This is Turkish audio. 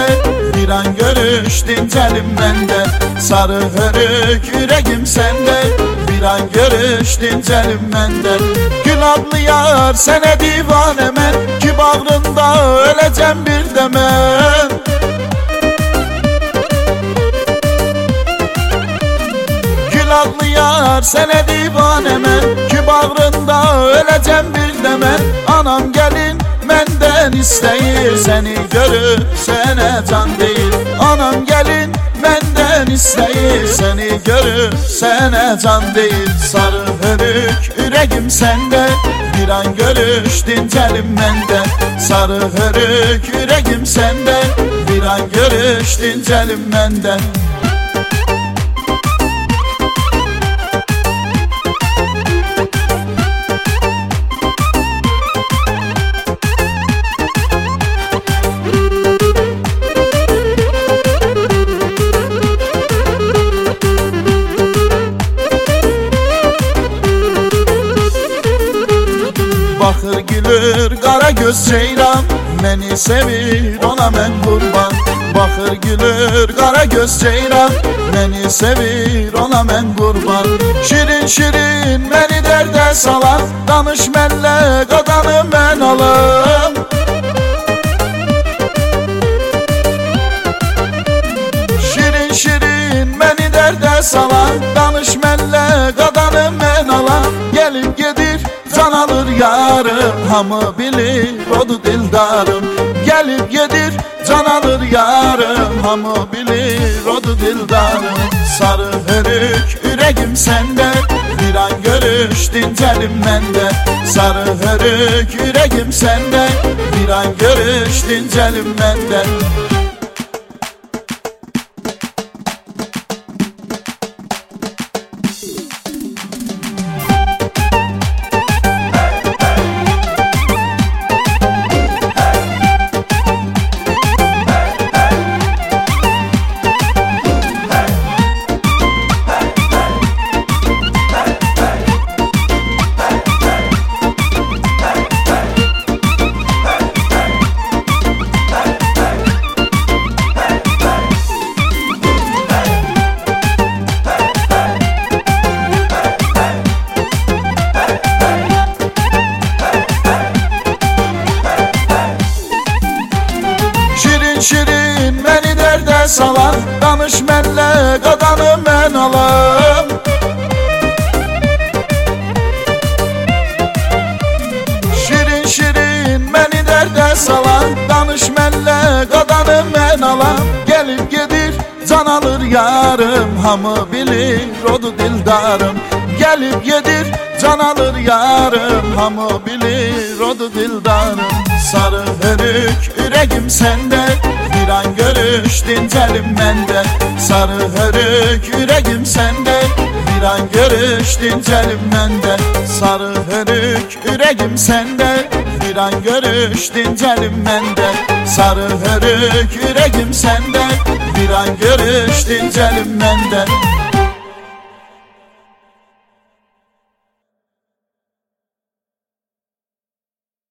sende, bir an görüş dincelim bende. Sarı hörük yüreğim sende, bir an görüş dincelim bende. Gül adlı yar sene divanem ben, ki bağrında öleceğim bir demen. Gül adlı yar sene divanem ben, ki bağrında öleceğim bir demen. Anam gelin menden isteyir, seni görüp sene can değil. Anam gelin menden isteyir, seni görüp sene can değil. Sarı hörük yüreğim sende, bir an görüş dincelim bende. Sarı hörük yüreğim sende, bir an görüş dincelim benden. Bakır gülür kara göz ceylan, beni sevir ona men kurban. Bakır gülür kara göz ceylan, beni sevir ona men kurban. Şirin şirin beni derde salan, danış melle kadanı ben alım. Şirin şirin beni derde salan, danış melle kadanı ben alan. Gelip gedir can alır yarım, hamı bilir odu dildarım. Gelip gedir can alır yarım, hamı bilir odu dildarım. Sarı hörük yüreğim sende, bir an görüş dincelim bende. Sarı hörük yüreğim sende, bir an görüş dincelim bende. Şirin beni derde salan, danış melle kadanı ben alam. Şirin şirin beni derde salan, danış melle kadanı ben alam. Gelip gedir can alır yarım, hamı bilir odu dildarım. Gelip gedir can alır yarım, hamı bilir odu dildarım. Sarı hörük yüreğim sende, bir an görüş dincelim bende. Sarı hörük yüreğim sende, bir an görüş dincelim bende. Sarı hörük yüreğim sende, bir an görüş dincelim bende. Sarı hörük yüreğim sende, bir an görüş dincelim bende.